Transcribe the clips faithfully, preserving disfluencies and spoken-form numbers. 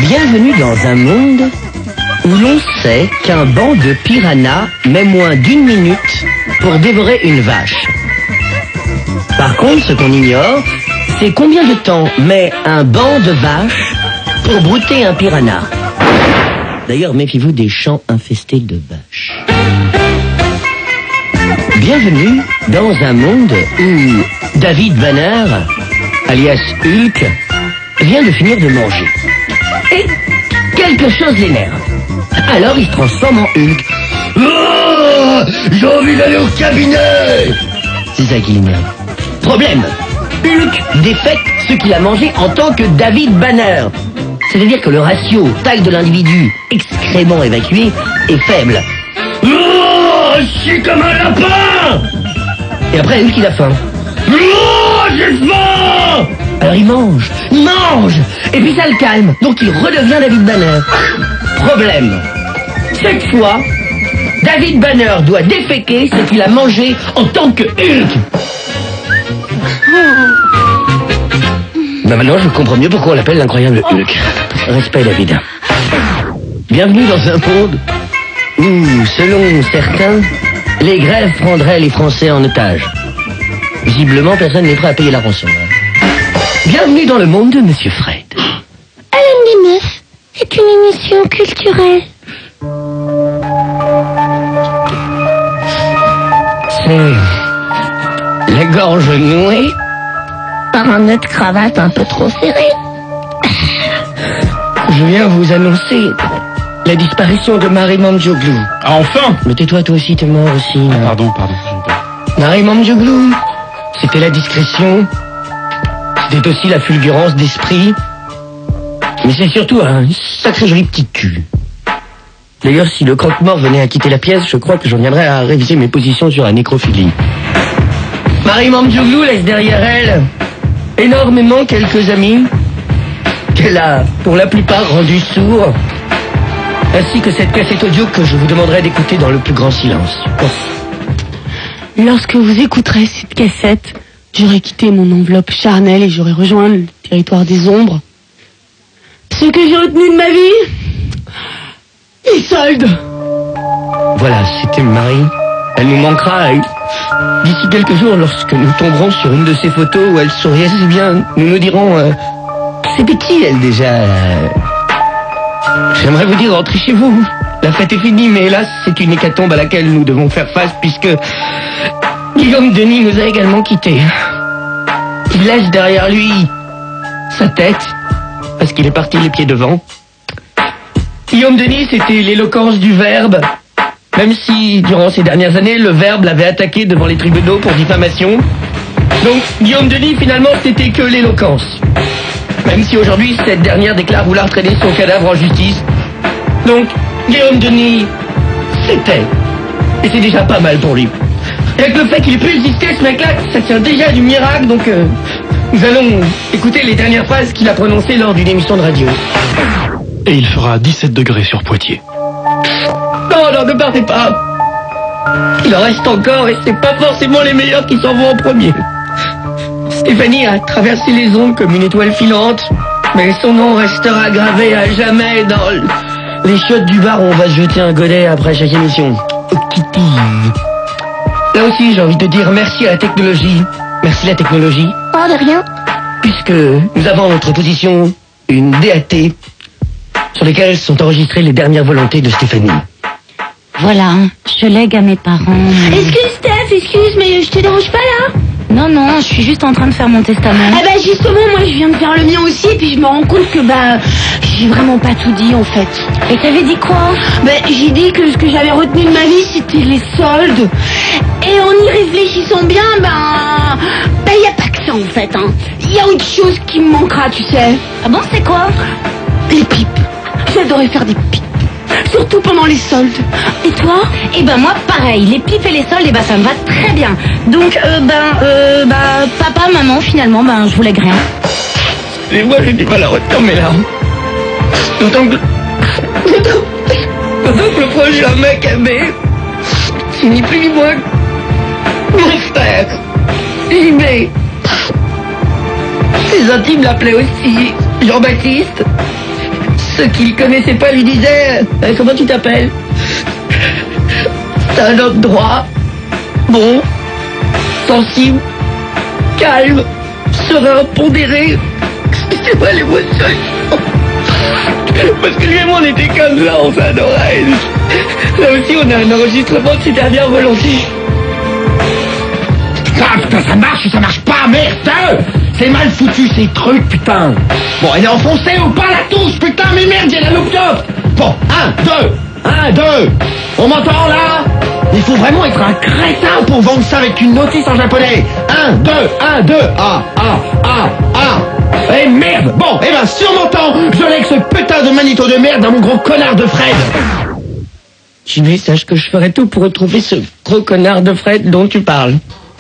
Bienvenue dans un monde où l'on sait qu'un banc de piranhas met moins d'une minute pour dévorer une vache. Par contre, ce qu'on ignore, c'est combien de temps met un banc de vaches pour brouter un piranha. D'ailleurs, méfiez-vous des champs infestés de vaches. Bienvenue dans un monde où David Banner, alias Hulk, vient de finir de manger. Et quelque chose l'énerve. Alors il se transforme en Hulk. Oh, j'ai envie d'aller au cabinet. C'est ça qui l'énerve. Problème, Hulk défecte ce qu'il a mangé en tant que David Banner. C'est-à-dire que le ratio taille de l'individu excrément évacué est faible. Oh, je suis comme un lapin. Et après Hulk il a faim. Oh, j'ai faim. Alors il mange, il mange, et puis ça le calme, donc il redevient David Banner. Problème, cette fois, David Banner doit déféquer ce qu'il a mangé en tant que Hulk. Ben maintenant je comprends mieux pourquoi on l'appelle l'incroyable Hulk. Respect David. Bienvenue dans un monde où, selon certains, les grèves prendraient les Français en otage. Visiblement, personne n'est prêt à payer la rançon. Bienvenue dans le monde de Monsieur Fred. Alain des Meufs est une émission culturelle. C'est la gorge nouée Par un nœud de cravate un peu trop serré. Je viens vous annoncer la disparition de Marie Mamdjouglou. Ah, enfin! Mais tais-toi, toi aussi, t'es mort aussi. Ah, pardon, pardon. Marie Mamdjouglou, c'était la discrétion, c'était aussi la fulgurance d'esprit, mais c'est surtout un sacré joli petit cul. D'ailleurs, si le croque-mort venait à quitter la pièce, je crois que j'en viendrais à réviser mes positions sur la nécrophilie. Marie Mamdjouglou laisse derrière elle énormément quelques amis qu'elle a, pour la plupart, rendus sourds, ainsi que cette cassette audio que je vous demanderai d'écouter dans le plus grand silence. Lorsque vous écouterez cette cassette, j'aurai quitté mon enveloppe charnelle et j'aurai rejoint le territoire des ombres. Ce que j'ai retenu de ma vie, Isolde. Voilà, c'était Marie. Elle nous manquera et d'ici quelques jours, lorsque nous tomberons sur une de ces photos où elle souriait si bien, nous nous dirons euh, c'est petit, elle, déjà. euh. J'aimerais vous dire, rentrez chez vous. La fête est finie, mais hélas, c'est une hécatombe à laquelle nous devons faire face, puisque Guillaume Denis nous a également quittés. Il laisse derrière lui sa tête, parce qu'il est parti les pieds devant. Guillaume Denis, c'était l'éloquence du verbe, même si, durant ces dernières années, le verbe l'avait attaqué devant les tribunaux pour diffamation. Donc, Guillaume Denis, finalement, c'était que l'éloquence. Même si aujourd'hui, cette dernière déclare vouloir traîner son cadavre en justice. Donc, Guillaume Denis, c'était. Et c'est déjà pas mal pour lui. Et avec le fait qu'il ait pu exister, ce mec-là, ça tient déjà à du miracle, donc euh, nous allons écouter les dernières phrases qu'il a prononcées lors d'une émission de radio. Et il fera dix-sept degrés sur Poitiers. Non, non, ne partez pas. Il en reste encore et c'est pas forcément les meilleurs qui s'en vont en premier. Stéphanie a traversé les ondes comme une étoile filante, mais son nom restera gravé à jamais dans l- les chiottes du bar où on va se jeter un godet après chaque émission. Oh, Kitty. Là aussi, j'ai envie de dire merci à la technologie. Merci la technologie, Oh, de rien. puisque nous avons à notre position une D A T sur lesquelles sont enregistrées les dernières volontés de Stéphanie. Voilà, je lègue à mes parents. mais- Excuse, Steph, excuse, mais je te dérange pas là? Non, non, je suis juste en train de faire mon testament. Ah bah justement, moi je viens de faire le mien aussi, et puis je me rends compte que bah j'ai vraiment pas tout dit en fait. Et t'avais dit quoi? Bah j'ai dit que ce que j'avais retenu de ma vie c'était les soldes. Et en y réfléchissant bien, bah bah y a pas que ça en fait, hein. Y a autre chose qui me manquera, tu sais. Ah bon, c'est quoi? Les pipes. J'adorais faire des pipes. Surtout pendant les soldes. Et toi? Eh ben moi, pareil, les pipes et les soldes, eh ben ça me va très bien. Donc, euh, ben, euh, bah, papa, maman, finalement, ben, je vous lègue rien. Et moi, j'ai du mal à retenir mes larmes. D'autant que... D'autant d'autant que le prochain mec aimé, c'est ni plus ni moins que mon frère, J B. Les intimes l'appelaient aussi Jean-Baptiste. ceux qui le connaissaient pas lui disaient euh, comment tu t'appelles? C'est un homme droit, bon, sensible, calme, serein, pondéré. Excusez-moi l'émotion. Parce que lui et moi on était comme ça, on s'adorait. Là aussi on a un enregistrement de ses dernières volontés. Ah putain, ça marche ou ça marche pas, merde! C'est mal foutu ces trucs, putain! Bon, elle est enfoncée ou pas la touche, putain, mais merde, j'ai la loupe top! Bon, un, deux, un, deux! On m'entend là? Il faut vraiment être un crétin pour vendre ça avec une notice en japonais! Un, deux, un, deux! Ah, ah, ah, ah! Eh merde! Bon, eh ben, si on m'entend, je lègue ce putain de manito de merde dans mon gros connard de Fred! Jimmy, sache que je ferai tout pour retrouver ce gros connard de Fred dont tu parles.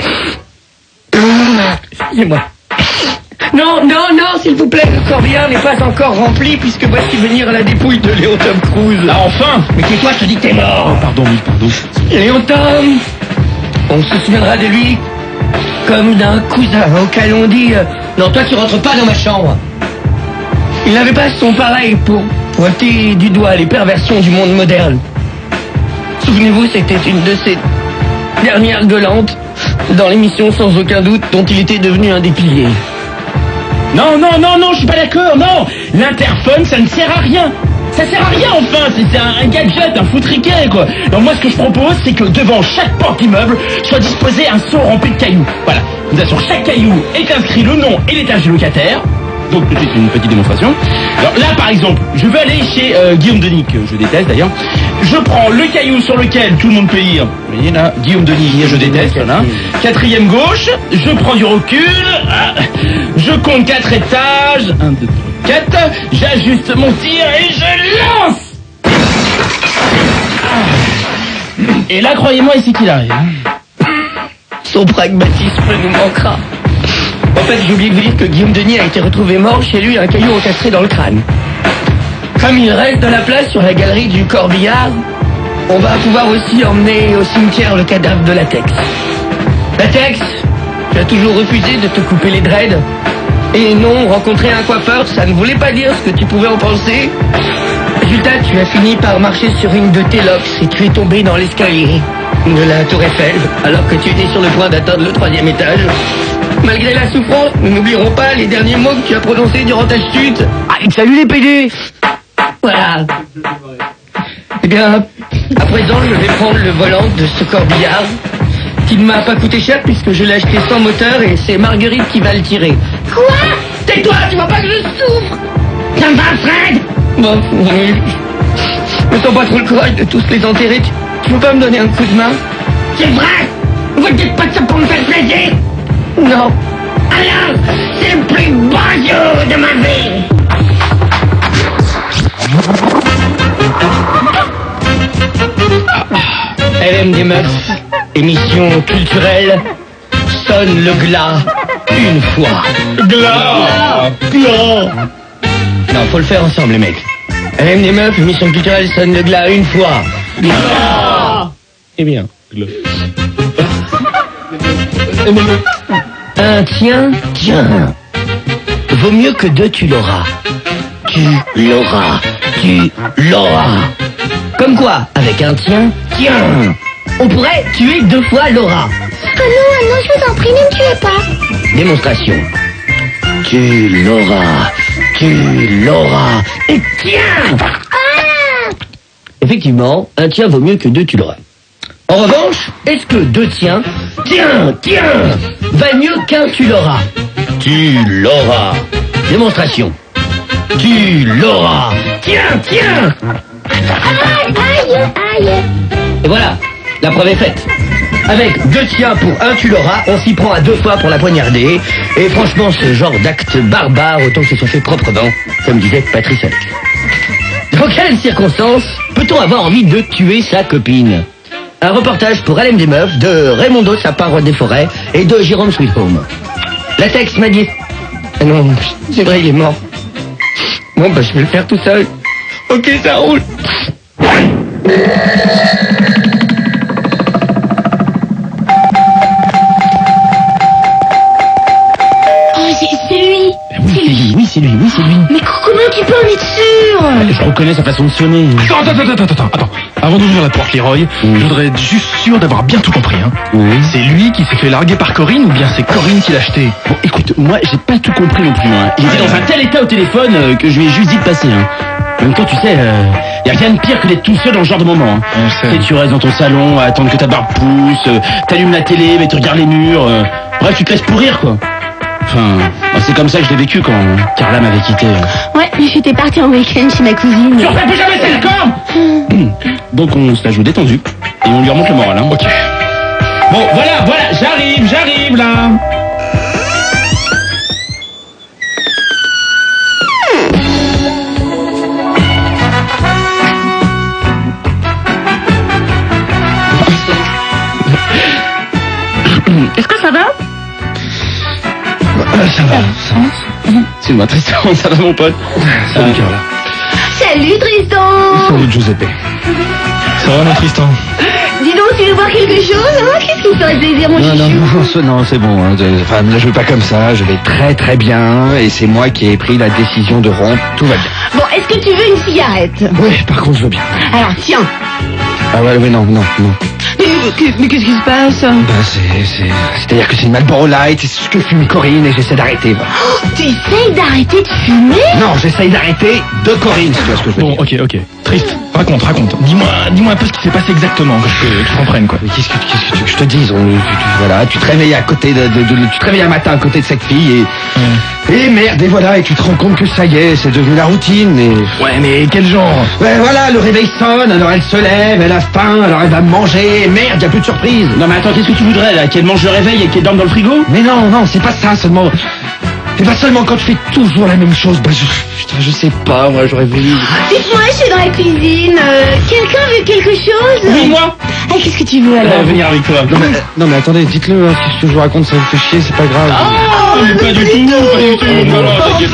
Excusez-moi. Non, non, non, s'il vous plaît, le corbillard n'est pas encore rempli puisque voici venir la dépouille de Léon Tom Cruise. Là, enfin! Mais tais-toi, je te dis que t'es mort. Pardon, oui, pardon. Léon Tom, on se souviendra de lui comme d'un cousin auquel on dit euh, non, toi tu rentres pas dans ma chambre. Il n'avait pas son pareil pour pointer du doigt les perversions du monde moderne. Souvenez-vous, c'était une de ces dernières gueulantes dans l'émission Sans aucun doute dont il était devenu un des piliers. Non, non, non, non, je suis pas d'accord, non! L'interphone, ça ne sert à rien! Ça sert à rien, enfin! C'est c'est un, un gadget, un foutriquet, quoi! Donc moi, ce que je propose, c'est que devant chaque porte d'immeuble soit disposé un seau rempli de cailloux. Voilà. Sur chaque caillou est inscrit le nom et l'étage du locataire. Donc, c'est une petite démonstration. Alors là, par exemple, je veux aller chez euh, Guillaume Denis, que je déteste d'ailleurs. Je prends le caillou sur lequel tout le monde peut lire. Vous voyez là, Guillaume Denis, je déteste. Voilà. Quatrième gauche, je prends du recul. Ah, je compte quatre étages. Un, deux, trois, quatre. J'ajuste mon tir et je lance. Ah. Et là, croyez-moi, ici qu'il arrive. Son pragmatisme nous manquera. En fait, j'ai oublié de vous dire que Guillaume Denis a été retrouvé mort chez lui, un caillou encastré dans le crâne. Comme il reste de la place sur la galerie du corbillard, on va pouvoir aussi emmener au cimetière le cadavre de Latex. Latex, tu as toujours refusé de te couper les dreads. Et non, rencontrer un coiffeur, ça ne voulait pas dire ce que tu pouvais en penser. Résultat, tu as fini par marcher sur une de tes locks et tu es tombé dans l'escalier de la Tour Eiffel, alors que tu étais sur le point d'atteindre le troisième étage. Malgré la souffrance, nous n'oublierons pas les derniers mots que tu as prononcés durant ta chute. Ah, salut les P D. Voilà. Eh bien, à présent, je vais prendre le volant de ce corbillard, qui ne m'a pas coûté cher puisque je l'ai acheté sans moteur et c'est Marguerite qui va le tirer. Quoi? Tais-toi, tu vois pas que je souffre? Ça va, Fred? Bon, oui. Je me sens pas trop le courage de tous les enterrer. Tu, tu peux pas me donner un coup de main? C'est vrai? Vous ne dites pas ça pour me faire plaisir? Non. Alors, c'est le plus beau jour de ma vie. Elle aime des meufs, émission culturelle, sonne le glas une fois. Glas! Glas! Non, faut le faire ensemble les mecs. Elle aime des meufs, émission culturelle, sonne le glas une fois. Glas! Eh bien. Glas. Un tiens, tiens. Vaut mieux que deux, tu l'auras. Tu l'auras. Tu l'auras. Comme quoi, avec un tiens, tiens, on pourrait tuer deux fois Laura. Ah non, ah non, je vous en prie, ne me tuez pas. Démonstration. Tu l'auras. Tu l'auras. Et tiens. Ah! Effectivement, un tiens vaut mieux que deux, tu l'auras. En revanche, est-ce que deux tiens, tiens, tiens, va mieux qu'un tu l'auras? Tu l'auras. Démonstration. Tu l'auras. Tiens, tiens. Aïe, aïe, aïe. Et voilà, la preuve est faite. Avec deux tiens pour un tu l'auras, on s'y prend à deux fois pour la poignarder. Et franchement, ce genre d'acte barbare, autant que ce soit fait proprement, comme disait Patrice Alex. Dans quelles circonstances peut-on avoir envie de tuer sa copine? Un reportage pour L M des Meufs de Raymondo Sapin des Forêts et de Jérôme Sweet Home. Latex m'a dit... Ah non, c'est vrai, il est mort. Bon, bah je vais le faire tout seul. Ok, ça roule. Oh, c'est c'est lui. Oui, c'est lui, oui, c'est lui, oui, c'est lui. Mais coucou, comment tu peux en être sûr? Je reconnais sa façon de sonner. Attends, attends, attends, attends, attends, attends. Avant d'ouvrir la porte, Leroy, Mm. je voudrais être juste sûr d'avoir bien tout compris. Hein. Oui. C'est lui qui s'est fait larguer par Corinne ou bien c'est Corinne qui l'a acheté? Bon, écoute, moi, j'ai pas tout compris non plus. Hein. Il était dans un tel état au téléphone euh, que je lui ai juste dit de passer. Hein. En même temps, tu sais, euh, y a rien de pire que d'être tout seul dans ce genre de moment. Hein. On sait. Tu sais, tu restes dans ton salon à attendre que ta barbe pousse, euh, t'allumes la télé, mais tu regardes les murs. euh, bref, tu te laisses pourrir, quoi. Enfin, bah, c'est comme ça que je l'ai vécu quand Carla m'avait quitté. euh. Ouais, j'étais partie en week-end chez ma cousine. Tu refais plus jamais, c'est d'accord? Donc on se la joue détendu et on lui remonte le moral. Hein. Ok. Bon, voilà, voilà, j'arrive, j'arrive là. Est-ce que ça va? Ça va. C'est moi, Tristan, ça va mon pote? Salut Carla. Salut Tristan. Salut Giuseppe. Ça va mon Tristan? Dis donc, tu veux boire quelque chose, hein? Qu'est-ce qui me ferait plaisir, mon Non, non, chouchou? non, ce- non, c'est bon. Hein. de- Enfin, ne joue pas comme ça. Je vais très très bien et c'est moi qui ai pris la décision de rompre. Tout va bien. Bon, est-ce que tu veux une cigarette? Oui, par contre, je veux bien. Alors, tiens. Ah ouais, oui, non, non, non. Mais, que- mais qu'est-ce qui se passe? Ben, c'est, c'est, c'est-à-dire que c'est une Marlboro Light, c'est ce que fume Corinne et j'essaie d'arrêter. Voilà. Oh, tu essayes d'arrêter de fumer? Non, j'essaie d'arrêter de Corinne, si tu vois ce que je veux Bon, dire. ok, ok. Triste. Raconte, raconte. Dis-moi, dis-moi un peu ce qui s'est passé exactement, que je, que je comprenne quoi. Mais qu'est-ce que, qu'est-ce que tu veux que je te dise? On- tu, tu- voilà, tu te réveilles à côté de, de- de- tu te réveilles un matin à côté de cette fille et, et merde, et voilà, et tu te rends compte que ça y est, c'est devenu la routine et... Ouais, mais quel genre? Ouais, voilà, le réveil sonne, alors elle se lève, elle a faim, alors elle va manger, et merde, y a plus de surprise. Non mais attends, qu'est-ce que tu voudrais là? Qu'elle mange le réveil et qu'elle dorme dans le frigo? Mais non, non, c'est pas ça seulement. C'est pas seulement quand tu fais toujours la même chose, bah je, putain, je sais pas, moi j'aurais voulu... Dites-moi, je suis dans la cuisine. euh, Quelqu'un veut quelque chose? Oui, moi. Ah, qu'est-ce que tu veux Elle va alors? venir avec toi. Non mais, non mais attendez, dites-le, hein, si ce que je vous raconte ça vous fait chier, c'est pas grave. Oh, mais pas du tout, pas du tout. Non, non, t'inquiète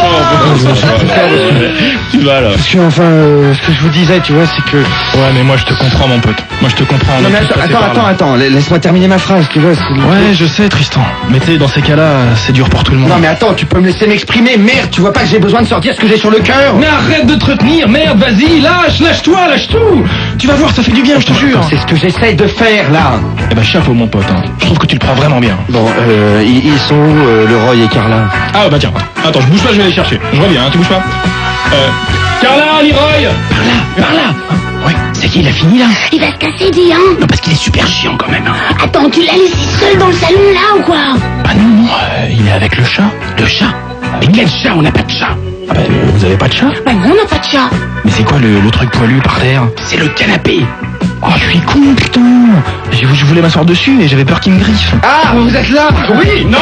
pas. Tu vas là. Parce que enfin, euh, ce que je vous disais, tu vois, c'est que... Ouais, mais moi je te comprends mon pote. Moi je te comprends. on Non est mais tous attends, passés attends, par là. attends, attends, laisse-moi terminer ma phrase, tu vois. c'est- Ouais, je sais Tristan. Mais tu sais, dans ces cas-là, c'est dur pour tout le monde. Non mais attends, tu peux me laisser m'exprimer, merde, tu vois pas que j'ai besoin de sortir ce que j'ai sur le cœur? Mais arrête de te retenir, merde, vas-y, lâche, lâche-toi, lâche tout. Tu vas voir, ça fait du bien, je te jure. C'est ce que j'essaie de faire là. Eh ben chapeau mon pote, hein. Je trouve que tu le prends vraiment bien. Bon, euh, ils, ils sont où, euh, Leroy et Carla? Ah bah tiens, attends, je bouge pas, je vais aller chercher. Je reviens, hein, tu bouges pas. Euh, Carla, Leroy. Par là. Ouais, C'est qu'il a fini là? Il va se casser, dis, hein? Non, parce qu'il est super chiant quand même. Hein. Attends, tu l'as laissé seul dans le salon là ou quoi? Ah non, non, euh, il est avec le chat. Le chat? Mais quel chat? On n'a pas de chat. Ah bah, euh, vous avez pas de chat? Bah non, on n'a pas de chat. Mais c'est quoi le, le truc poilu par terre? C'est le canapé. Oh, je suis con, putain. Je, je voulais m'asseoir dessus et j'avais peur qu'il me griffe. Ah, vous êtes là? Oui, non?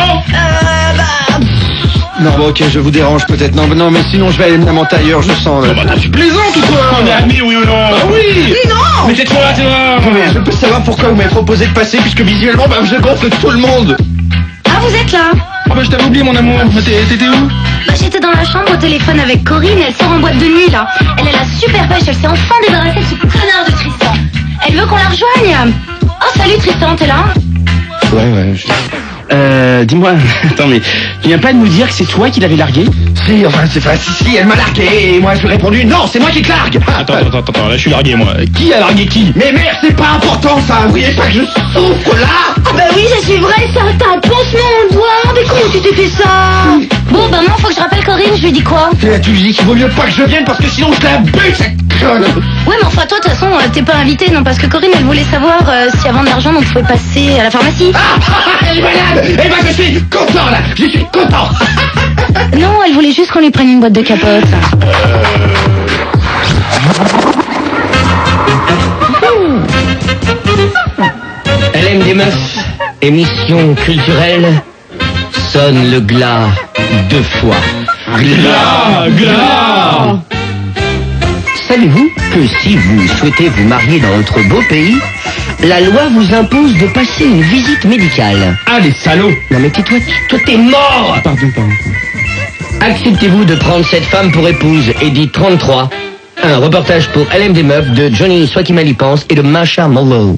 Non, bon, ok, je vous dérange peut-être. Non, non, mais sinon je vais aller me lamenter ailleurs, je sens. Là. Bah, tu plaisantes ou quoi? On est amis, oui ou non? Ah oui! Mais non! Mais tais-toi, c'est vrai! Mais je peux savoir pourquoi vous m'avez proposé de passer, puisque visuellement, bah, je gonfle tout le monde. Ah, vous êtes là? Oh bah je t'avais oublié mon amour. Mais t'es- T'étais où? Bah, j'étais dans la chambre au téléphone avec Corinne, elle sort en boîte de nuit là. Elle a la super pêche, elle s'est enfin débarrassée de ce connard de Tristan. Elle veut qu'on la rejoigne. Oh, salut Tristan, t'es là? Ouais, ouais. Je... Euh, dis-moi, attends, mais tu viens pas de nous dire que c'est toi qui l'avais largué? Si, enfin, c'est enfin, si, si, elle m'a largué, et moi je lui ai répondu, non, c'est moi qui te largue. Ah, Attends, attends, attends, attends, là je suis largué moi. Qui a largué qui? Mais merde, c'est pas important ça, vous voyez pas que je souffre là? Ah bah oui, ça c'est vrai, ça. T'as un pansement au doigt. Mais comment tu t'es fait ça? Bon, bah moi, faut que je rappelle Corinne, je lui dis quoi? Et là, tu lui dis qu'il vaut mieux pas que je vienne parce que sinon je la bute, cette conne. Ouais, mais enfin, toi, de toute façon, euh, t'es pas invité, non? Parce que Corinne, elle voulait savoir euh, si avant de l'argent, on pouvait passer à la pharmacie. Ah, ah, ah, elle est malade. Eh ben, je suis content là, je suis content. Non, elle voulait juste qu'on lui prenne une boîte de capote. Elle aime des meufs. Émission culturelle. Sonne le glas deux fois. Glas, glas! Savez-vous que si vous souhaitez vous marier dans notre beau pays, la loi vous impose de passer une visite médicale? Ah, les salauds! Non mais tais-toi, toi t'es mort. Pardon, pardon. Acceptez-vous de prendre cette femme pour épouse? Edith trente-trois. Un reportage pour Elle aime des meufs de Johnny Swakimalipense et de Masha Mollo.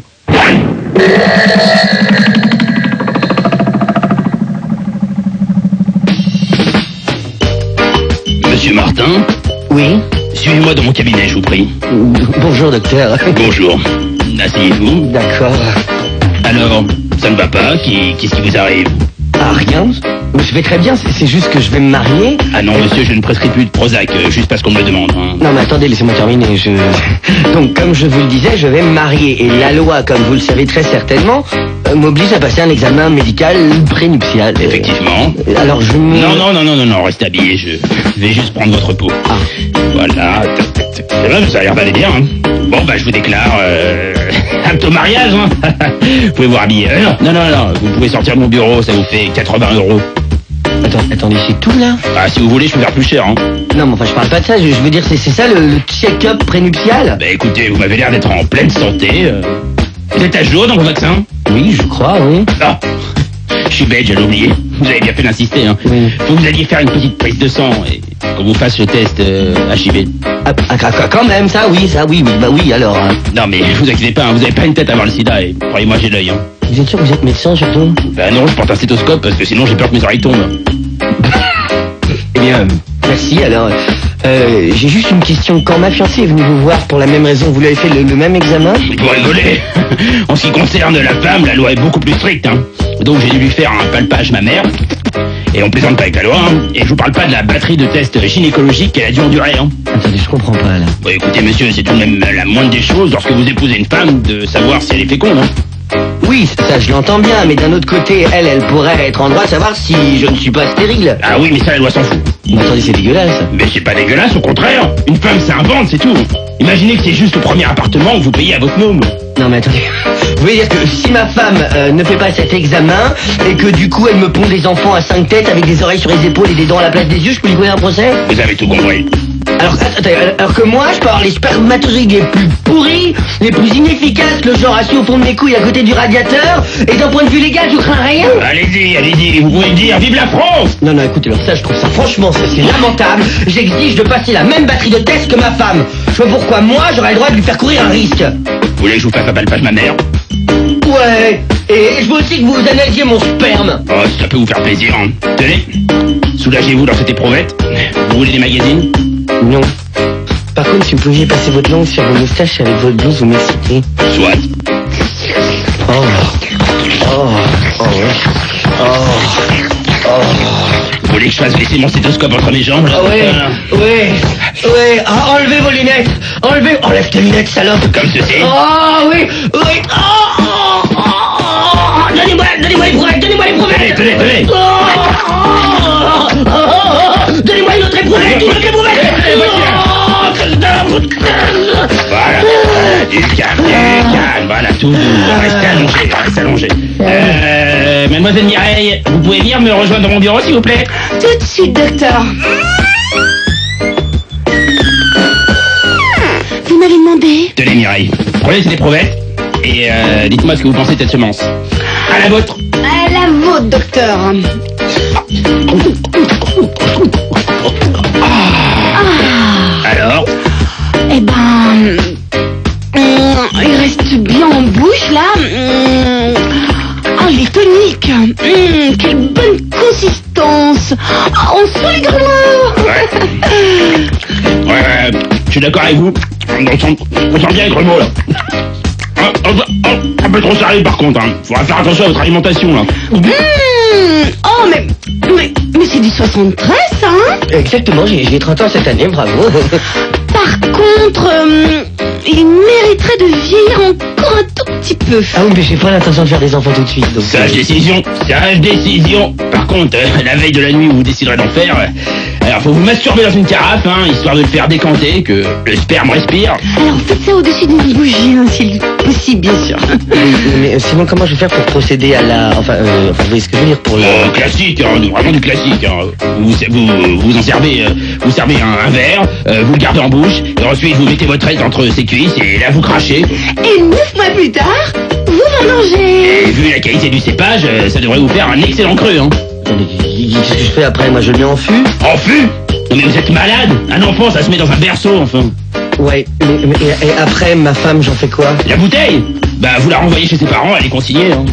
Monsieur Martin, Oui. Suivez-moi dans mon cabinet, je vous prie. Bonjour, docteur. Bonjour. Asseyez-vous. D'accord. Alors, ça ne va pas? Qui- Qu'est-ce qui vous arrive? Ah, rien. Je vais très bien, c'est c'est juste que je vais me marier. Ah non, monsieur, je ne prescris plus de Prozac, euh, juste parce qu'on me le demande. Hein. Non mais attendez, laissez-moi terminer. Je... Donc comme je vous le disais, je vais me marier. Et la loi, comme vous le savez très certainement, euh, m'oblige à passer un examen médical prénuptial. Euh, Effectivement. euh, Alors je me... Non, non, non, non, non, non, restez habillé, je vais juste prendre votre peau. Ah. Voilà. Tac, tac, tac. C'est vrai, ça a l'air d'aller bien. Hein. Bon, bah, je vous déclare euh, apte au mariage. Hein. Vous pouvez vous rhabiller. Euh, non, non, non, non, vous pouvez sortir de mon bureau, ça vous fait quatre-vingts euros. Attends, attendez, c'est tout là? Ah, si vous voulez, je peux faire plus cher. Hein. Non mais enfin je parle pas de ça, je, je veux dire c'est c'est ça le, le check-up prénuptial? Bah, écoutez, vous m'avez l'air d'être en pleine santé. euh. Vous êtes à jour dans vos vaccins? Oui, je crois, oui. Ah, je suis bête, j'allais oublier. Vous avez bien fait d'insister. Hein. Oui. Faut que vous alliez faire une petite prise de sang et qu'on vous fasse le test euh, H I V. Ah, ah, ah, quand même, ça oui, ça oui, oui, bah oui alors. Hein. Non, mais vous inquiétez pas, hein, vous avez pas une tête à avoir le sida et croyez-moi, j'ai l'œil. Hein. Vous êtes sûr que vous êtes médecin surtout? Bah non, je porte un stéthoscope parce que sinon j'ai peur que mes oreilles tombent. Eh bien, merci. Alors, euh, j'ai juste une question. Quand ma fiancée est venue vous voir pour la même raison, vous lui avez fait le, le même examen? Mais pour rigoler, en ce qui concerne la femme, la loi est beaucoup plus stricte. Hein. Donc j'ai dû lui faire un palpage mammaire. Et on plaisante pas avec la loi. Hein. Et je vous parle pas de la batterie de tests gynécologiques qu'elle a dû endurer. Hein. Attendez, je comprends pas là. Bon, écoutez monsieur, c'est tout de même la moindre des choses lorsque vous épousez une femme de savoir si elle est féconde. Hein. Oui, ça je l'entends bien, mais d'un autre côté, elle, elle pourrait être en droit de savoir si je ne suis pas stérile. Ah oui, mais ça la loi s'en fout. Mais attendez, c'est dégueulasse. Mais c'est pas dégueulasse, au contraire. Une femme c'est un ventre, c'est tout. Imaginez que c'est juste le premier appartement que vous payez à votre nom. Non mais attendez, vous voulez dire que si ma femme euh, ne fait pas cet examen et que du coup elle me pond des enfants à cinq têtes avec des oreilles sur les épaules et des dents à la place des yeux, je peux lui courir un procès? Vous avez tout compris. Alors, attendez, alors que moi je peux avoir les spermatozoïdes les plus pourris, les plus inefficaces, le genre assis au fond de mes couilles à côté du radiateur, et d'un point de vue légal je crains rien. Allez-y, allez-y, vous pouvez dire vive la France. Non, non, écoutez, alors ça je trouve ça franchement c'est c'est lamentable. J'exige de passer la même batterie de tests que ma femme. Je vois pourquoi moi j'aurais le droit de lui faire courir un risque. Vous voulez que je vous fasse un palpage mammaire? Ouais, et je veux aussi que vous analysiez mon sperme. Oh, ça peut vous faire plaisir. Hein. Tenez, soulagez-vous dans cette éprouvette. Vous voulez des magazines? Non. Par contre, si vous pouviez passer votre langue sur vos moustaches avec votre blouse, vous m'excitez. Soit. Oh. Oh. Oh. Oh. Oh. Vous voulez que je fasse laisser mon stéthoscope entre mes jambes? Ah ouais, ouais, ouais. Ah, enlevez vos lunettes. Enlevez. Enlève tes lunettes, salope. Comme ceci. Oh, oui, oui. Oh, oh, oh, oh. Donnez-moi, donnez-moi les prouvettes, donnez-moi les prouvettes. Tenez, tenez, tenez. Oh, oh, oh, oh, oh. Donnez-moi une autre éprouvette, une autre éprouvette. Voilà, voilà, du calme, du calme, voilà, tout doux. Restez allongé, restez allongé. Euh, mademoiselle Mireille, vous pouvez venir me rejoindre dans mon bureau, s'il vous plaît? Tout de suite, docteur. Vous m'avez demandé? Tenez, Mireille, prenez cette éprouvette et euh, dites-moi ce que vous pensez de cette semence. À la vôtre. À la vôtre, docteur. Alors? Eh ben... hum, il reste bien en bouche, là. Hum, oh, il est tonique. Hum, quelle bonne consistance. Oh, on sent les grains. Ouais. Ouais, ouais, je suis d'accord avec vous. On sent, on sent bien les grumeaux, là. Ah, ah, ah, un peu trop salé, par contre. Hein. Faudra faire attention à votre alimentation, là. Hum, oh, mais... Mais, mais c'est du soixante-treize, hein. Exactement, j'ai j'ai trente ans cette année, bravo. Par contre, euh, il mériterait de vieillir encore un tout petit peu. Ah oui, mais j'ai pas l'intention de faire des enfants tout de suite. Donc, Sage euh, décision, sage décision. Par contre, euh, la veille de la nuit où vous déciderez d'en faire, euh, alors faut vous masturber dans une carafe, hein, histoire de le faire décanter, que le sperme respire. Alors faites ça au-dessus d'une bougie, hein, s'il est possible, bien sûr. oui, mais euh, sinon, comment je vais faire pour procéder à la... Enfin, euh, enfin vous voyez ce que je veux dire pour la... Oh, classique, hein, vraiment du classique. Hein. Vous, vous vous en servez, euh, vous servez un, un verre, euh, vous le gardez en bouche, et ensuite vous mettez votre aide entre ses cuisses et là vous crachez. Et neuf mois plus tard, vous mangez. Et vu la qualité du cépage, euh, ça devrait vous faire un excellent cru. Hein. Attendez, qu'est-ce que je fais après? Moi, je le mets en fût? En fût? Non mais vous êtes malade. Un enfant, ça se met dans un berceau, enfin. Ouais, mais, mais et, et après, ma femme, j'en fais quoi? La bouteille? Bah vous la renvoyez chez ses parents, elle est consignée. Hein.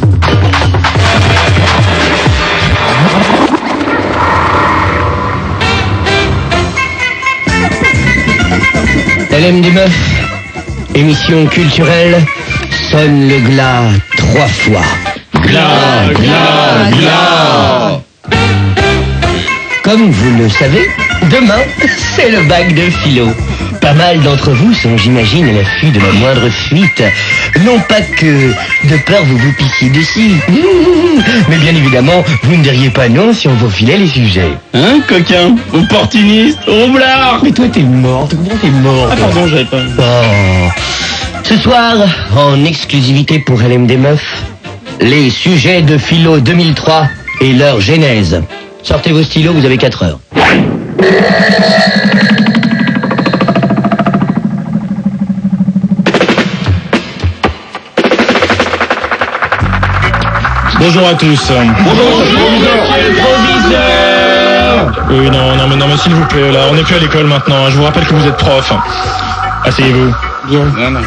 L M des meufs, émission culturelle, sonne le glas trois fois. Glas, glas, glas. Comme vous le savez, demain, c'est le bac de philo. Pas mal d'entre vous sont, j'imagine, à l'affût de la moindre fuite. Non pas que de peur vous vous pissiez dessus, mais bien évidemment, vous ne diriez pas non si on vous filait les sujets. Hein, coquin? Opportuniste? Roublard? Mais toi, t'es mort, tu comprends, t'es mort. Ah pardon, j'avais pas... Oh. Ce soir, en exclusivité pour L M des meufs, les sujets de philo deux mille trois et leur genèse. Sortez vos stylos, vous avez quatre heures. Bonjour à tous. Bonjour, monsieur le proviseur. Oui, non, non, mais, non, mais s'il vous plaît, là, on n'est plus à l'école maintenant. Je vous rappelle que vous êtes prof. Asseyez-vous. Bien. Non, non.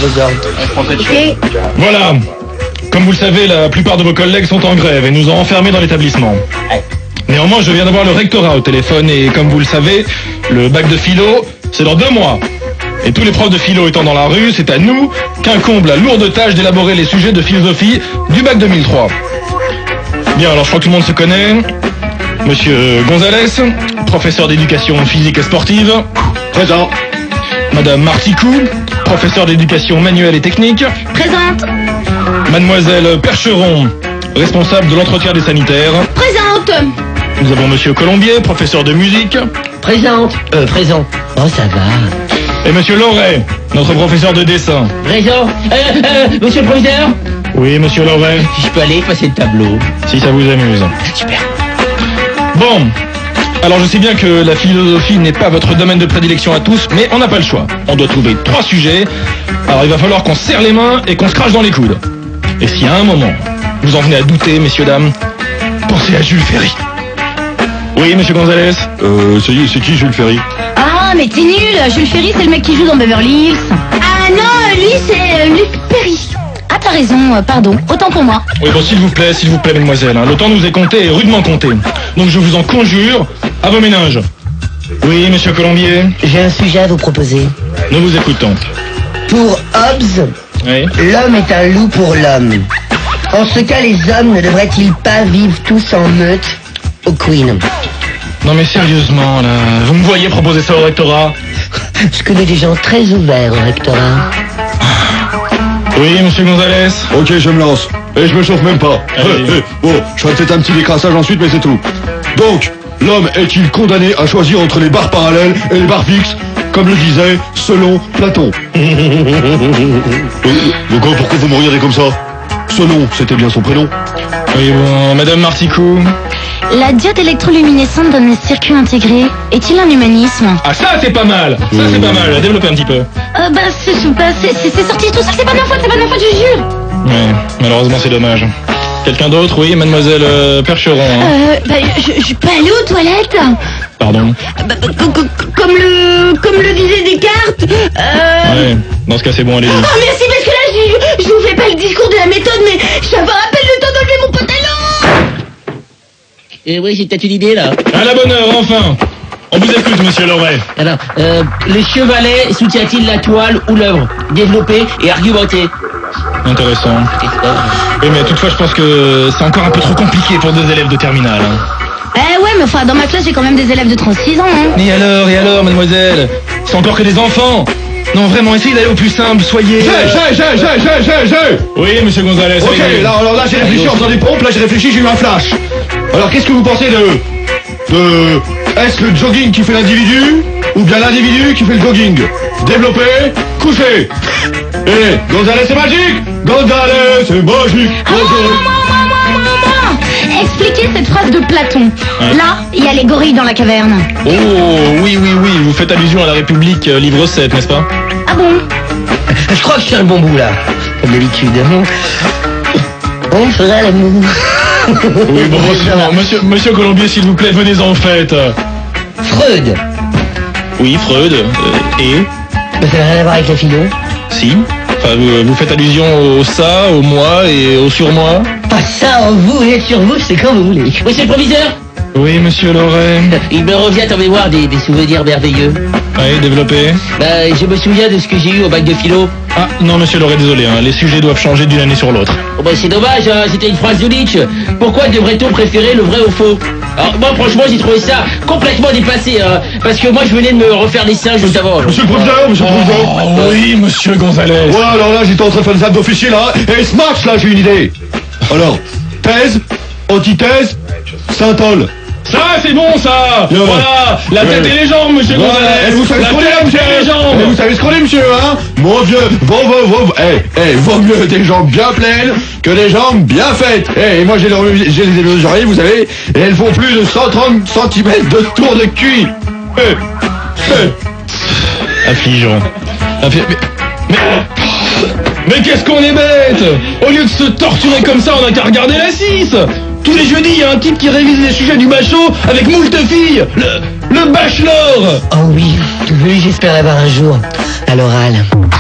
Voilà. Comme vous le savez, la plupart de vos collègues sont en grève et nous ont enfermés dans l'établissement. Néanmoins, je viens d'avoir le rectorat au téléphone et comme vous le savez, le bac de philo, c'est dans deux mois. Et tous les profs de philo étant dans la rue, c'est à nous qu'incombe la lourde tâche d'élaborer les sujets de philosophie du bac deux mille trois. Bien, alors je crois que tout le monde se connaît. Monsieur Gonzalez, professeur d'éducation physique et sportive. Présent. Madame Marticou, professeur d'éducation manuelle et technique. Présente. Mademoiselle Percheron, responsable de l'entretien des sanitaires. Présente. Nous avons Monsieur Colombier, professeur de musique. Présente. Euh, présent. Oh, ça va. Et Monsieur Loret, notre professeur de dessin. Présent. Euh, euh, monsieur le proviseur, Oui, Monsieur Loret, je peux aller passer le tableau. si ça vous amuse. Super. Bon, alors je sais bien que la philosophie n'est pas votre domaine de prédilection à tous, mais on n'a pas le choix. On doit trouver trois sujets, alors il va falloir qu'on se serre les mains et qu'on se crache dans les coudes. Et si à un moment, vous en venez à douter, messieurs, dames, pensez à Jules Ferry. Oui, Monsieur Gonzalez. Euh, c'est c'est qui Jules Ferry? Ah, mais t'es nul. Jules Ferry, c'est le mec qui joue dans Beverly Hills. Ah non, lui c'est euh, Luc Perry. Ah, t'as raison, euh, pardon. Autant pour moi. Oui, bon, s'il vous plaît, s'il vous plaît, mademoiselle, hein, le temps nous est compté et rudement compté. Donc je vous en conjure, à vos méninges. Oui, Monsieur Colombier, J'ai un sujet à vous proposer. nous vous écoutons. Pour Hobbes, Oui. l'homme est un loup pour l'homme. En ce cas, les hommes ne devraient-ils pas vivre tous en meute au Queen? Non mais sérieusement, là, vous me voyez proposer ça au rectorat? Je connais des gens très ouverts au rectorat. Oui, Monsieur Gonzalez. Ok, je me lance. Et je me chauffe même pas. Allez. Eh, eh, bon, je ferai peut-être un petit décrassage ensuite, mais c'est tout. Donc, l'homme est-il condamné à choisir entre les barres parallèles et les barres fixes, comme le disait, selon Platon? Pourquoi, pourquoi vous me regardez comme ça? Selon, c'était bien son prénom. Oui, bon, Madame Marticou. La diode électroluminescente dans les circuits intégrés est-il un humanisme? Ah, ça c'est pas mal. Ça c'est pas mal, développez un petit peu. Euh, bah, c'est bah, c'est- c'est- c'est sorti tout seul, c'est pas de ma faute, c'est pas de ma faute, je jure. Ouais, malheureusement c'est dommage. Quelqu'un d'autre? Oui, Mademoiselle euh, Percheron. Hein. Euh, bah, je, je peux aller aux toilettes. Pardon. Bah, co- co- comme le, comme le disait Descartes. Euh... Ouais, dans ce cas c'est bon, allez-y. Ah merci parce que là je, je vous fais pas le discours de la méthode, mais ça me rappelle le temps d'enlever mon pantalon. Et oui, j'ai peut-être une idée là. À la bonne heure, enfin. On vous écoute, Monsieur Loret. Alors, euh, le chevalet soutient-il la toile ou l'œuvre? Développer et argumenter. Intéressant. Oui, mais toutefois, je pense que c'est encore un peu trop compliqué pour deux élèves de terminale. Hein. Eh ouais, mais enfin, dans ma classe, j'ai quand même des élèves de trente-six ans, hein. Et alors, et alors, mademoiselle? C'est encore que des enfants. Non, vraiment, essayez d'aller au plus simple, soyez... J'ai, j'ai, j'ai, j'ai, j'ai, j'ai, j'ai. Oui, Monsieur Gonzalez. Ok, allez-y. là, alors là, j'ai réfléchi en faisant des pompes, là, j'ai réfléchi, j'ai eu un flash. Alors, qu'est-ce que vous pensez de... de... Est-ce le jogging qui fait l'individu, ou bien l'individu qui fait le jogging? Développé, couché. Eh, Gonzalez, c'est magique. Gonzalez, c'est magique. Ah, moi, moi, moi, moi, moi, moi. Expliquez cette phrase de Platon. Ouais. Là, il y a les gorilles dans la caverne. Oh, oui, oui, oui, vous faites allusion à la République, euh, livre sept, n'est-ce pas? Ah bon? Je crois que je suis un bon bout là, comme d'habitude. On fera l'amour. Oui, bon, Ça va. bon, monsieur, monsieur Colombier, s'il vous plaît, venez en fait. Freud. Oui, Freud. euh, et Mais ça n'a rien à voir avec la philo. Si. Enfin, vous, vous faites allusion au ça, au moi et au surmoi. Pas ça en vous et sur vous, c'est quand vous voulez. Monsieur le proviseur, Oui, monsieur Loret. Il me revient en mémoire des, des souvenirs merveilleux. Oui, développé. Bah, je me souviens de ce que j'ai eu au bac de philo. Ah, non, monsieur Loret, désolé, hein, les sujets doivent changer d'une année sur l'autre. Oh bah c'est dommage, hein, c'était une phrase de Nietzsche. Pourquoi devrait-on préférer le vrai au faux? Alors moi franchement j'ai trouvé ça complètement dépassé, hein, parce que moi je venais de me refaire les seins juste avant. Monsieur le professeur, monsieur le professeur. Oh, oui, monsieur Gonzalez. Ouais, alors là, j'étais en train de faire des actes d'officier, là, et smash, là, j'ai une idée. Alors, thèse, antithèse, Saint-Ol. Ça, c'est bon, ça. Ouais, ouais. Voilà, la tête Ouais. et les jambes, monsieur Ouais, Gonzalez. et vous savez la ce qu'on est, tête monsieur? et les jambes. Et vous savez ce qu'on est, monsieur, hein? Mon vieux, vaut, vaut, vaut, eh, eh, vaut mieux des jambes bien pleines que des jambes bien faites. Eh, et moi, j'ai les, j'ai les mesurées, vous savez, et elles font plus de cent trente centimètres de tour de cuit. Eh, eh. Affligeant. Affi- Mais, mais, mais qu'est-ce qu'on est bête. Au lieu de se torturer comme ça, on a qu'à regarder la six. Tous les jeudis, il y a un type qui révise les sujets du bachot avec moult filles. Le, le bachelor. Oh oui, oui j'espère l'avoir un jour, à l'oral.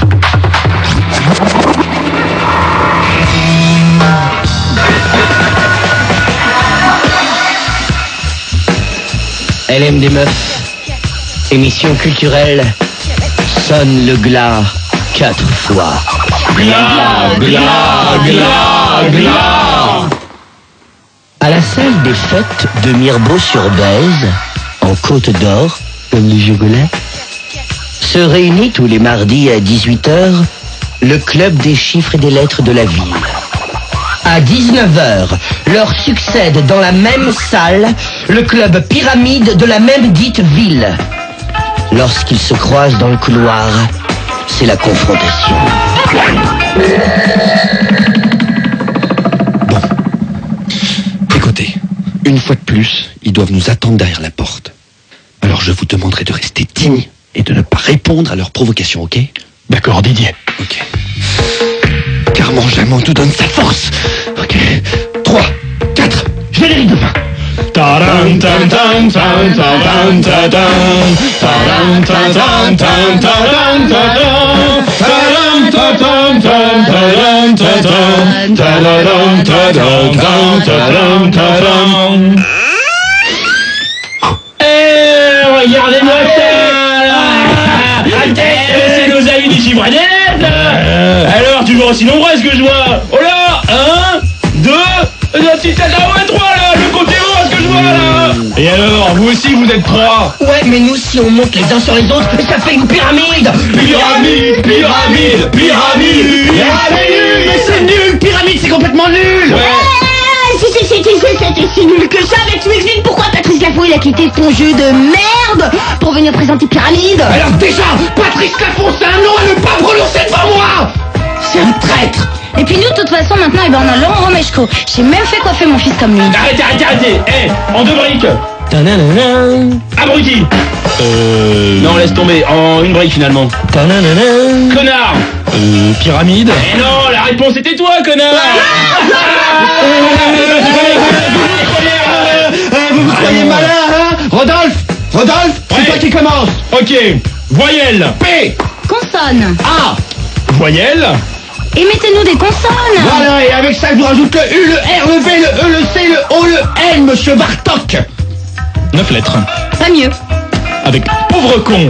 Elle aime des meufs. Émission culturelle. Sonne le glas quatre fois. Glas, glas, glas, glas. À la salle des fêtes de Mirbeau-sur-Bèze, en Côte d'Or, comme les Jogolais, se réunit tous les mardis à dix-huit heures le club des chiffres et des lettres de la ville. À dix-neuf heures, leur succède dans la même salle le club pyramide de la même dite ville. Lorsqu'ils se croisent dans le couloir, c'est la confrontation. Écoutez, une fois de plus, ils doivent nous attendre derrière la porte. Alors je vous demanderai de rester digne et de ne pas répondre à leurs provocations, ok? D'accord, Didier. Ok. Car Mangeamment nous donne sa force. Ok. trois, quatre, générique de fin. Tadam, tam, tam, tam, tadam, tadam. Tadam, tadam, tam, tadam, tadam. Tadam, tadam, tam, tadam, tadam. Tadam, tadam, tam, tadam, tadam. Eh, regardez-moi ça. C'est nos amis des chiffres et des lettres, là. Alors, toujours aussi nombreuses que je vois. Oh là, un, deux, la petite tête à haut et trois, là. Le côté haut, ce que je vois, là. Et alors, vous aussi, vous êtes trois. Ouais, mais nous, si on monte les uns sur les autres, ça fait une pyramide. Pyramide, pyramide, pyramide. Pyramide, mais c'est nul. Pyramide, c'est complètement nul. Ah, si, si, si, si, si, c'était si nul que ça, mais tu m'expliques pourquoi Patrice Lafont a quitté ton jeu de merde pour venir présenter Pyramide. Alors déjà, Patrice Lafont, c'est un nom à ne pas prononcer devant moi. C'est un traître. Et puis nous, de toute façon, maintenant, eh ben, on a Laurent Romeshko. J'ai même fait coiffer mon fils comme lui. Arrêtez, arrêtez, arrêtez. Eh, en deux briques. Ta-na-na-na. Abruti. Euh... Non, laisse tomber. En une brique, finalement. Ta-na-na-na. Connard. Euh, pyramide. Eh non, la réponse était toi, connard. Vous vous croyez malin, hein? Rodolphe, Rodolphe, c'est Ouais. toi qui commence. Ok. Voyelle. P, Consonne. A. Voyelle. Et mettez-nous des consonnes. Voilà, et avec ça, je vous rajoute le U, le R, le V, le E, le C, le O, le N, monsieur Bartok. Neuf lettres. Pas mieux. Avec pauvre con.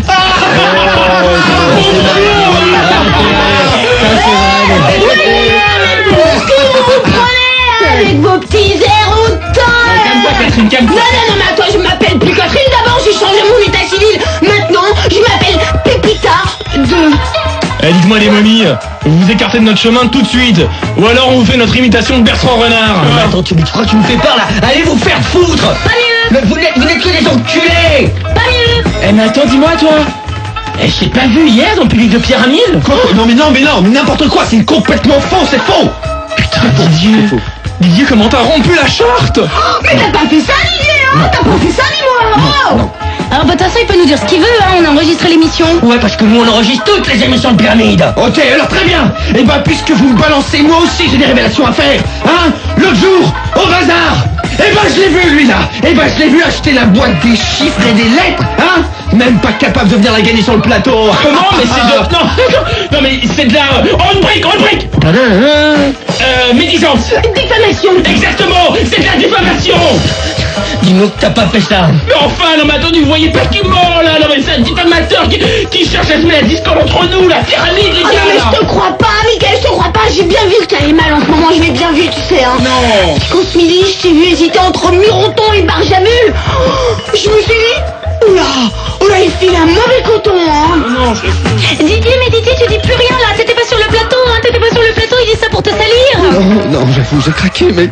Avec vos petits airs Calme-toi, hautains. Catherine, Non, calme-toi. non, non, mais attends, je m'appelle plus Catherine. D'abord, j'ai changé mon état civil. Maintenant, je m'appelle Pépita deux. Eh, dites-moi les momies, vous vous écartez de notre chemin tout de suite. Ou alors on vous fait notre imitation de Bertrand Renard. Mais attends, tu, tu crois que tu me fais peur là? Allez vous faire foutre! Pas mieux. Mais vous n'êtes vous n'êtes que des enculés! Pas mieux. Eh, mais attends, dis-moi, toi. Eh, je t'ai pas vu hier dans le public de Pyramide. Quoi? Non mais non mais non, mais n'importe quoi, c'est complètement faux, c'est faux. Putain, Didier. Didier, comment t'as rompu la charte? Mais t'as pas fait ça, Didier, hein? T'as pas fait ça, dis-moi! Alors, bah, de toute façon, il peut nous dire ce qu'il veut, hein. On a enregistré l'émission. Ouais, parce que nous on enregistre toutes les émissions de pyramide! Ok, alors très bien. Et ben puisque vous me balancez, moi aussi j'ai des révélations à faire. Hein? L'autre jour, au hasard. Et ben je l'ai vu lui là. Et ben je l'ai vu acheter la boîte des chiffres et des lettres. Hein? Même pas capable de venir la gagner sur le plateau. Comment? Mais c'est de... Non, non, mais c'est de la... En une brique, en une brique. Ta-da-da. Euh, médisance. Diffamation. Exactement. C'est de la diffamation. Dis-nous que t'as pas fait ça. Mais enfin, non mais attendez, vous voyez pas qui ment là. Non mais c'est un diffamateur qui, qui cherche à se mettre la discorde entre nous, la pyramide les Ah gars non mais là. je te crois pas, Michael, je te crois pas, j'ai bien vu que t'allais mal en ce moment, je l'ai bien vu, tu sais, hein. Non. Quand ce midi, je t'ai vu hésiter entre Mironton et Barjamul. Oh, je me suis dit, oula, oula, il file un mauvais coton, hein. Non, je... Didier, mais Didier, tu dis plus rien là. T'étais pas sur le plateau, hein. T'étais pas sur le plateau, il dit ça pour te salir. Non, non, j'avoue, j'ai craqué, mais...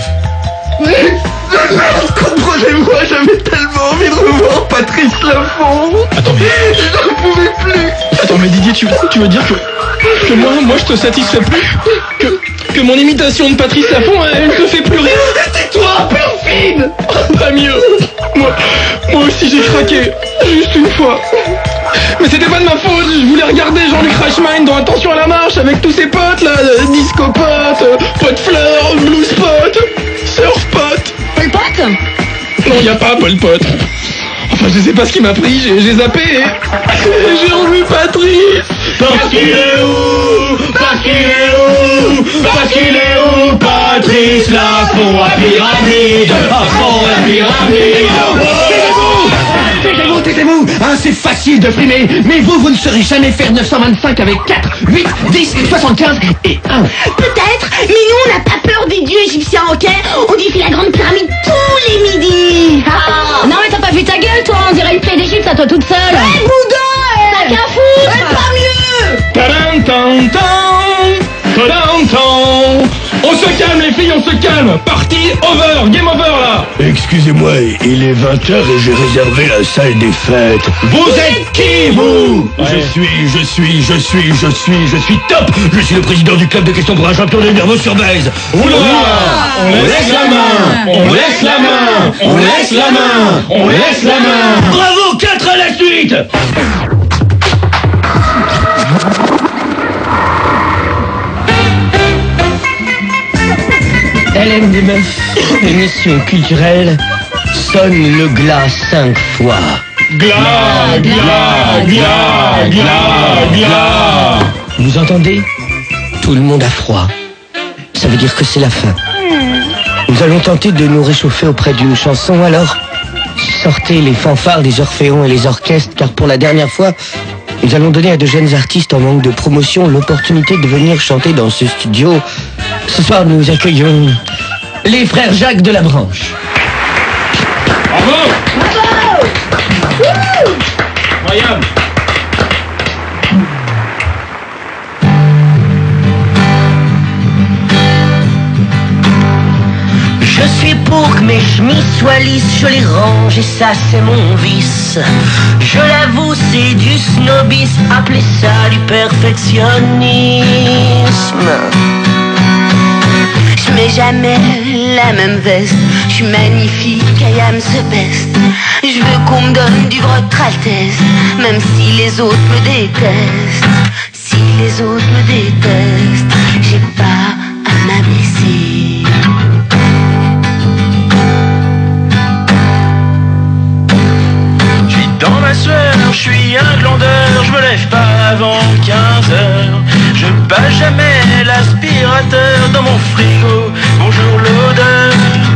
Mais... Comprenez-moi, j'avais tellement envie de revoir Patrice Laffont. Attends, mais... Je n'en pouvais plus. Attends, mais Didier, tu, tu veux dire que... Que moi, moi, je te satisfais plus que, que mon imitation de Patrice Laffont, elle te fait plus rire? Tais-toi, perfide. Pas mieux. Moi, moi aussi j'ai craqué. Juste une fois. Mais c'était pas de ma faute, je voulais regarder Jean-Luc Reichmann dans Attention à la marche avec tous ses potes là, disco potes, euh, potes fleurs, blues potes, surf potes. Paul Pot? Non, y a pas Paul Pot. Enfin, je sais pas ce qui m'a pris, j'ai, j'ai zappé et, et j'ai revu Patrice. Parce qu'il est où? Parce qu'il est où? Parce qu'il est où? Patrice Laffont à pyramide, à fond la pyramide. Taisez-vous, taisez-vous, hein, c'est facile de frimer, mais vous, vous ne saurez jamais faire neuf cent vingt-cinq avec quatre, huit, dix, soixante-quinze et un. Peut-être, mais nous on n'a pas peur des dieux égyptiens, ok? On défie la grande pyramide tous les midis. Ah. Non mais t'as pas vu ta gueule toi, on dirait une fée d'Égypte à toi toute seule. Eh, boudin, T'as eh. qu'à foutre. Eh, pas mieux. Tadam, tam, tam, tadam, tam. On se calme les filles, on se calme. Party over, game over là. Excusez-moi, il est vingt heures et j'ai réservé la salle des fêtes. Vous êtes qui, vous? Je suis, je suis, je suis, je suis, je suis top. Je suis le président du club de questions pour un champion de nerveux sur base. Oula, on laisse la main, on laisse la main, on laisse la main, on laisse la main. Bravo, quatre à la suite. Hélène des Meufs, émission culturelle, sonne le glas cinq fois. Glas, glas, glas, glas, glas. Vous entendez? Tout le monde a froid. Ça veut dire que c'est la fin. Nous allons tenter de nous réchauffer auprès d'une chanson, alors sortez les fanfares, les orphéons et les orchestres, car pour la dernière fois, nous allons donner à de jeunes artistes en manque de promotion l'opportunité de venir chanter dans ce studio. Ce soir, nous accueillons les frères Jacques de la Branche. Bravo. Incroyable. Je suis pour que mes chemises soient lisses, je les range et ça c'est mon vice. Je l'avoue, c'est du snobisme, appelez ça du perfectionnisme. Je mets jamais la même veste. Je suis magnifique, I am the best. Je veux qu'on me donne du votre altesse, même si les autres me détestent. Si les autres me détestent, j'ai pas à m'abaisser. Je suis dans ma sueur, je suis un glandeur, je me lève pas avant quinze heures. Je bats jamais l'aspirateur dans mon frigo, bonjour l'odeur.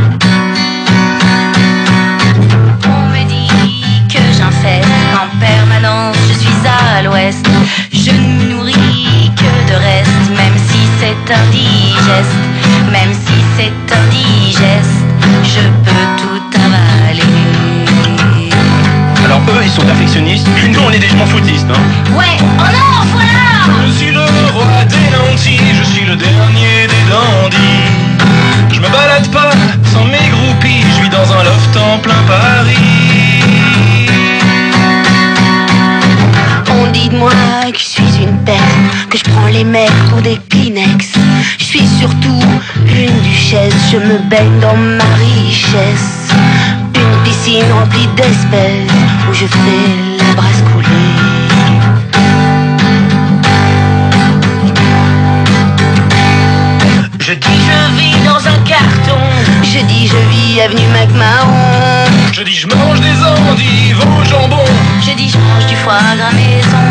On me dit que j'inceste en permanence, je suis à l'ouest. Je ne me nourris que de reste, même si c'est indigeste. Même si c'est indigeste, je peux tout avaler. Alors eux ils sont perfectionnistes, nous on est des gens foutistes hein. Ouais, oh non, voilà. Je suis le roi des nantis, je suis le dernier des dandys. Je me balade pas sans mes groupies, je vis dans un loft en plein Paris. On dit de moi que je suis une peste, que je prends les mecs pour des Kleenex. Je suis surtout une duchesse, je me baigne dans ma richesse. Une piscine remplie d'espèces, où je fais la brasse couler. Je dis je vis dans un carton, Je dis je vis avenue McMahon. je dis je mange des endives au jambon. Je dis je mange du foie gras maison.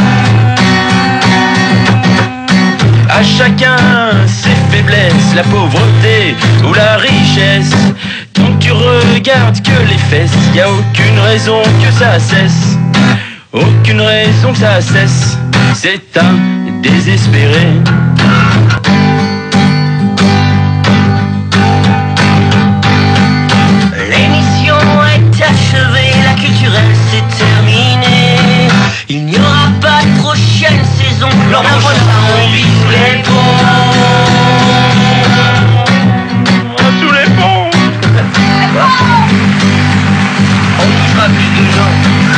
À chacun ses faiblesses, la pauvreté ou la richesse. Tant que tu regardes que les fesses. Y a aucune raison que ça cesse. Aucune raison que ça cesse. C'est un désespéré. L'émission est achevée, la culturelle c'est terminé. Il n'y aura pas de prochaine saison. L'an prochain on vit sous les ponts. Sous les ponts. On touchera plus de gens.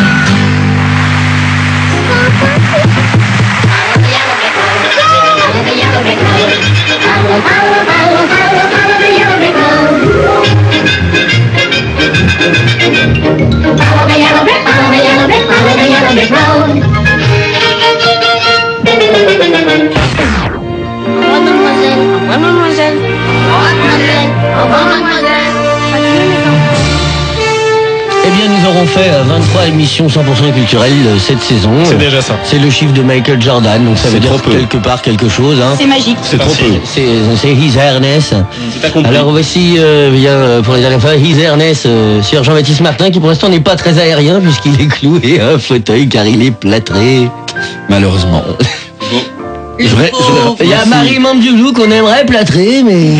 Eh bien, nous aurons fait euh, vingt-trois émissions cent pour cent culturelles euh, cette saison. C'est déjà ça. C'est le chiffre de Michael Jordan, donc ça veut C'est dire trop peu. quelque part quelque chose. Hein. C'est magique. C'est trop peu. C'est c'est His Ernest. C'est pas compris. Alors voici, euh, bien, euh, pour les dernières fois, His Ernest euh, sur Jean-Baptiste Martin, qui pour l'instant n'est pas très aérien puisqu'il est cloué à un fauteuil car il est plâtré. Malheureusement. Je voudrais- je voudrais- Il y a Marie Mandjoulou qu'on aimerait plâtrer, mais...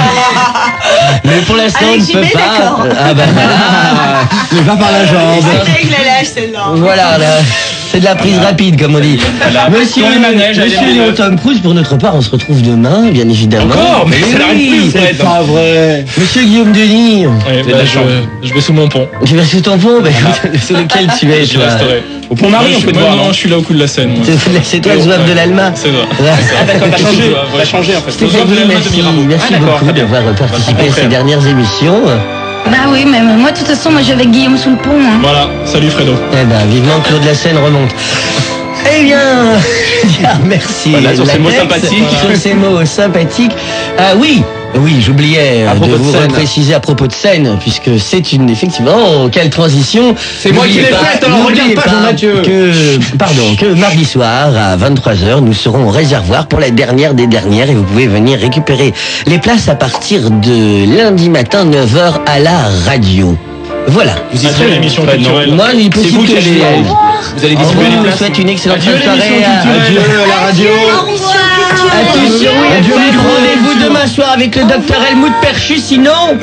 mais pour l'instant, on ne peut pas. Ah bah voilà. Mais pas par la jambe. Avec la lâche celle-là. Voilà, là, c'est de la prise rapide, comme on dit. Monsieur, Dans les manèges, allez, monsieur allez, Léon allez. Tom Cruise, pour notre part, on se retrouve demain, bien évidemment. Encore Mais ça n'arrête plus, Fred. pas vrai. Monsieur Guillaume Denis, Ouais, de bah, la je, chance. je vais sous mon pont. tu vas sur ton pont, bah, écoute, sur lequel tu es, J'y toi? resterai. Au Pont-Marie, on je, peut te moi, voir, non, non je suis là au coup de la Seine. moi. C'est toi le zouave de l'Alma. C'est vrai. Ah d'accord, t'as changé. Ouais. T'as changé en fait. Stéphanie, merci, merci Ah, d'accord, beaucoup très bien. d'avoir participé à Bah, ces dernières émissions. Bah oui, mais moi de toute façon, moi je vais avec Guillaume sous le pont. Hein. Voilà, salut Fredo. Eh ben, vivement que Claude Lassène remonte. Eh bien, bien, merci. Voilà, sur ces mots Latex, sympathiques. Sur ces mots sympathiques. Ah oui, oui, j'oubliais À euh, de propos de vous scène. préciser à propos de scène, puisque c'est une, effectivement, oh, quelle transition. C'est moi qui N'oubliez l'ai pas- faite, alors n'oubliez regarde pas, Jean-Mathieu. Que, pardon, que mardi soir, à vingt-trois heures, nous serons au réservoir pour la dernière des dernières et vous pouvez venir récupérer les places à partir de lundi matin, neuf heures, à la radio. Voilà. Vous y Adieu serez l'émission Fred, non culturelle. Moi, il est C'est possible vous que qui allez. je... Vous allez On distribuer les vous places. souhaite une excellente Adieu, fin de soirée. l'émission à- culturelle. Adieu à la radio. Attention, oui, rendez-vous demain soir avec le docteur Helmut Perchu, sinon...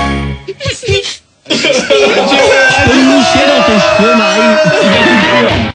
Je peux me moucher dans tes cheveux, Marie.